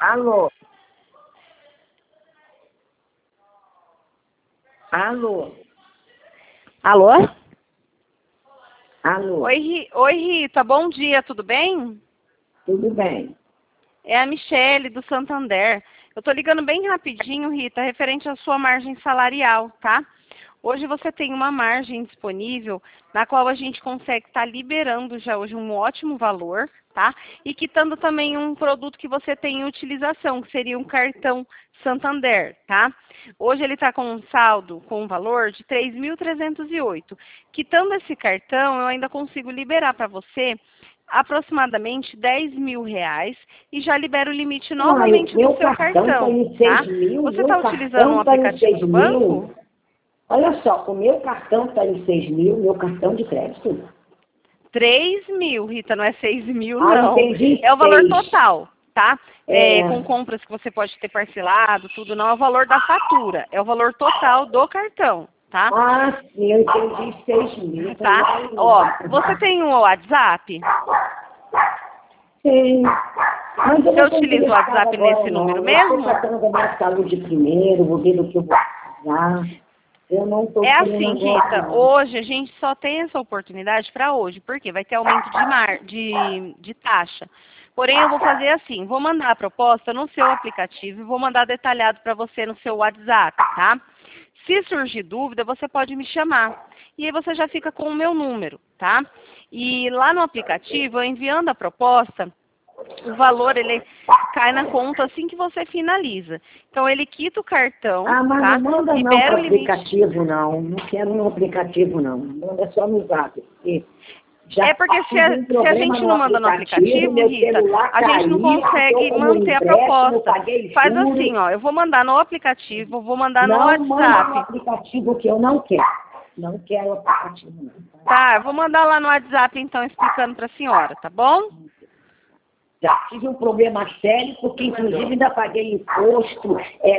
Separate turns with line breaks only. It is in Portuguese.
Alô? Alô?
Alô?
Alô?
Oi, Rita, bom dia, tudo bem?
Tudo bem?
É a Michele, do Santander. Eu tô ligando bem rapidinho, Rita, referente à sua margem salarial, tá? Hoje você tem uma margem disponível na qual a gente consegue estar liberando já hoje um ótimo valor, tá? E quitando também um produto que você tem em utilização, que seria um cartão Santander, tá? Hoje ele está com um saldo com um valor de 3.308. Quitando esse cartão, eu ainda consigo liberar para você aproximadamente R$ 10.000 e já libera o limite novamente do seu cartão,
tá em
tá?
6 mil,
Você
meu
está utilizando um
cartão tá em
aplicativo
6
do
mil.
banco?
Olha só, o meu cartão tá em 6 mil, meu cartão de crédito.
3.000, Rita, não é 6.000,
Ah,
não.
entendi,
É o valor
6.
total, tá?
É,
Com compras que você pode ter parcelado, tudo, não é o valor da fatura. É o valor total do cartão, tá?
ah, sim, eu entendi 6 mil.
Tá? Ó, você tem o WhatsApp?
Sim. Mas eu
Você
não estou
utiliza o
interessada
WhatsApp
agora,
nesse
não.
número
Eu estou
mesmo?
tratando da minha saúde primeiro, vou ver do que eu vou precisar. Eu não estou
É
querendo
assim,
agora,
Rita,
não.
hoje a gente só tem essa oportunidade para hoje, porque vai ter aumento de taxa. Porém, eu vou fazer assim, vou mandar a proposta no seu aplicativo e vou mandar detalhado para você no seu WhatsApp, tá? Se surgir dúvida, você pode me chamar. E aí você já fica com o meu número, tá? E lá no aplicativo, eu enviando a proposta, o valor ele cai na conta assim que você finaliza. Então ele quita o cartão,
Ah, mas não
tá?
manda não
Libera
para
o limite.
aplicativo, não. Não quero no aplicativo, não. Manda só no Zap. Porque já
É porque
tive um
se a
problema
gente
no
não manda no aplicativo,
meu
Rita,
celular
a gente não
caiu, estou
consegue
com um
manter a
empréstimo,
proposta.
paguei
Faz assim,
juros.
ó, eu vou mandar no aplicativo, vou mandar no
Não manda no
WhatsApp.
aplicativo que eu não quero. Não quero aplicativo, não.
Tá, eu vou mandar lá no WhatsApp então explicando para a senhora, tá bom?
Já tive um problema sério, porque inclusive ainda paguei imposto,